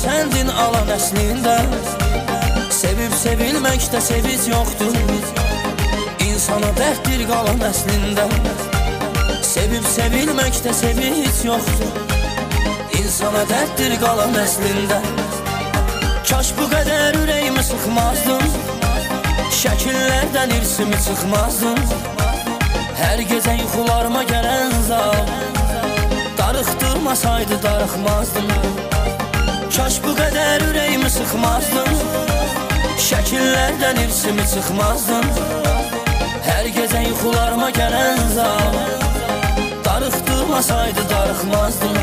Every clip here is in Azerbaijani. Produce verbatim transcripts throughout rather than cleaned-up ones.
səndin alan əslində. Sevib sevilməkdə sevic yoxdur, insana dərddir qalan əslində. Sevib sevilməkdə sevic yoxdur, insana dərddir qalan əslində. Kaş bu qədər ürəyimi sıxmazdın, şəkillərdən irsimi çıxmazdın. Hər gecə yuxularıma gələn zal darıxdırmasaydı darıxmazdım. Kaş bu qədər ürəyimi sıxmazdın, şəkillərdən irsimi çıxmazdın. Hər gecə yuxularıma gələn zal darıxdırmasaydı darıxmazdım.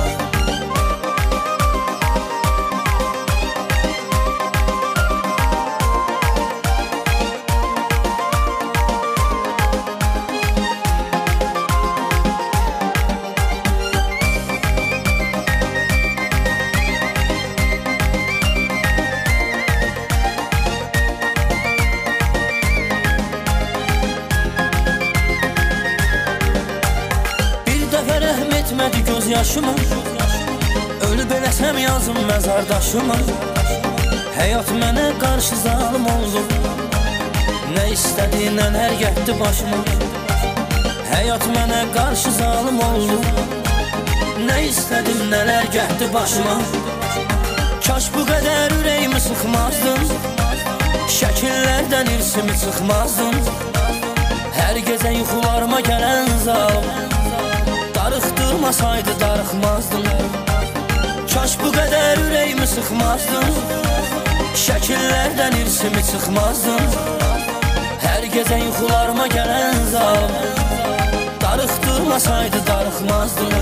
Etmədi göz yaşıma, ölüb eləsəm yazım məzardaşıma. Həyat mənə qarşı zalım oldu, nə istədi nələr getdi başıma. Həyat mənə qarşı zalım oldu, nə istədim nələr getdi başıma. Kaş bu qədər ürəyimi sıxmazdın, şəkillərdən irsimi çıxmazdın. Hər gecə yuxularıma gələn zal darıxdırmasaydı darıxmazdım. Kaş bu qədər ürəyimi sıxmazdın, şəkillərdən irsimi çıxmazdın. Hər gecə yuxularıma gələn zal darıxdırmasaydı darıxmazdım.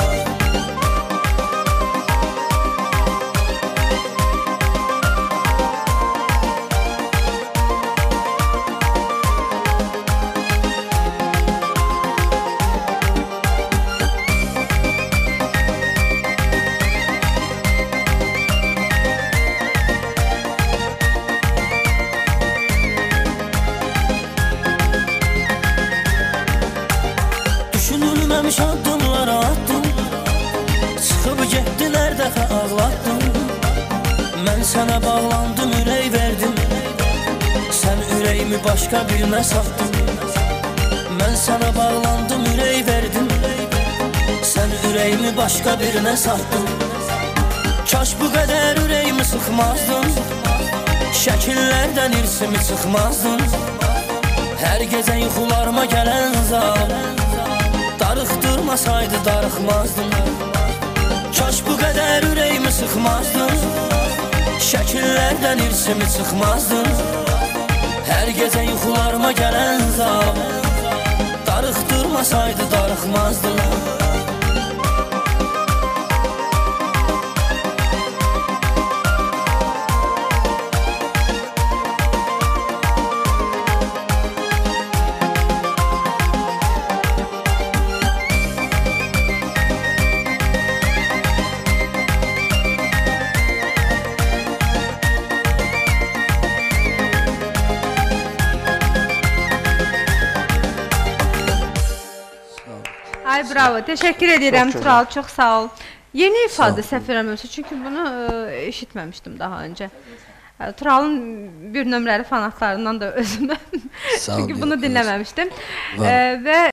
Düşünülməmiş addımlara attım, çıxıb getdilər dəfə ağlatdım. Mən sənə bağlandım, ürək verdim, sən ürəyimi başqa birinə satdın. Mən sənə bağlandım, ürək verdim, sən ürəyimi başqa birinə satdın. Kaş bu qədər ürəyimi sıxmazdın, şəkillərdən irsimi çıxmazdın. Hər gecə yuxularıma gələn zal darıxdırmasaydı darıxmazdım. Kaş bu qədər ürəyimi sıxmazdın, şəkillərdən irsimi çıxmazdın. Hər gecə yuxularıma gələn zal darıxdırmasaydı darıxmazdım. Ay bravo, teşekkür edirəm Tural, çox sağ ol. Yeni ifadə səhv eləmirəmsə, çünki bunu eşitməmişdim daha öncə. Turalın bir nömrəli fanatlarından da özümdən, çünki bunu dinləməmişdim. Və